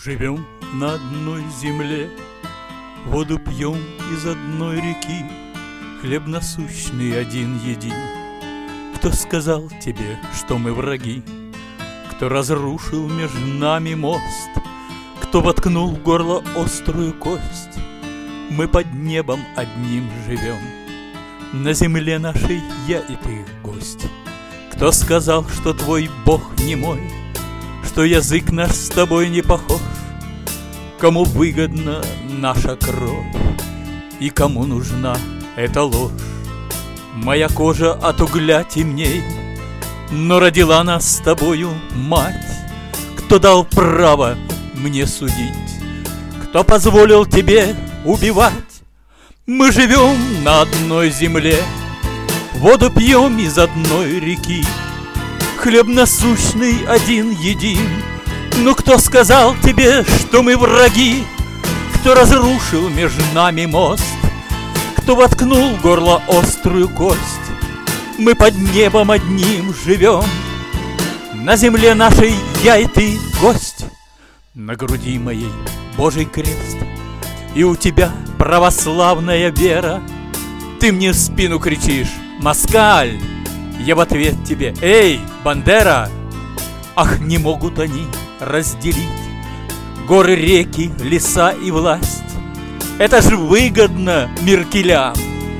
Живем на одной земле, воду пьем из одной реки, хлеб насущный один един. Кто сказал тебе, что мы враги? Кто разрушил между нами мост? Кто воткнул в горло острую кость? Мы под небом одним живем, на земле нашей я и ты гость. Кто сказал, что твой Бог не мой, что язык наш с тобой не похож? Кому выгодна наша кровь и кому нужна эта ложь? Моя кожа от угля темней, но родила нас с тобою мать. Кто дал право мне судить? Кто позволил тебе убивать? Мы живем на одной земле, воду пьем из одной реки, хлеб насущный один един. Ну кто сказал тебе, что мы враги? Кто разрушил между нами мост? Кто воткнул в горло острую кость? Мы под небом одним живем, на земле нашей я и ты гость. На груди моей Божий крест, и у тебя православная вера. Ты мне в спину кричишь: москаль! Я в ответ тебе: эй, Бандера! Ах, не могут они разделить горы, реки, леса и власть. Это ж выгодно Меркелям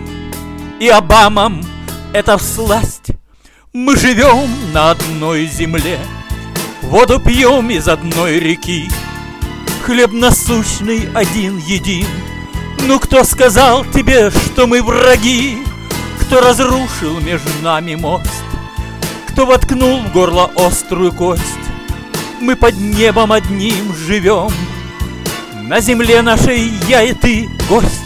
и Обамам, это всласть. Мы живем на одной земле, воду пьем из одной реки, хлеб насущный один един. Ну кто сказал тебе, что мы враги? Кто разрушил между нами мост? Кто воткнул в горло острую кость? Мы под небом одним живем, на земле нашей я и ты гость.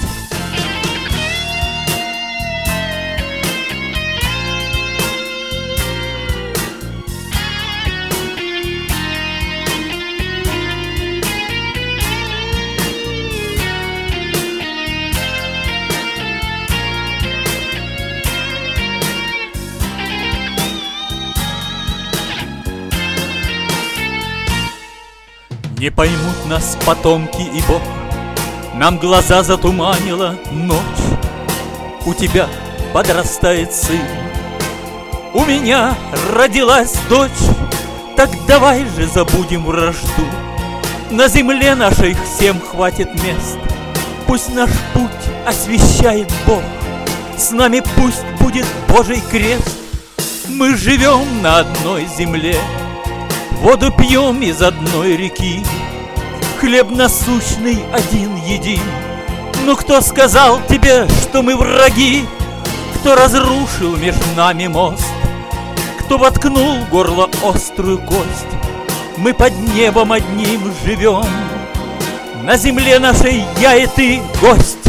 Не поймут нас потомки и Бог, нам глаза затуманила ночь. У тебя подрастает сын, у меня родилась дочь. Так давай же забудем вражду, на земле нашей всем хватит мест. Пусть наш путь освещает Бог, с нами пусть будет Божий крест. Мы живем на одной земле, воду пьем из одной реки, хлеб насущный один един. Ну кто сказал тебе, что мы враги? Кто разрушил между нами мост? Кто воткнул в горло острую кость? Мы под небом одним живем, на земле нашей я и ты гость.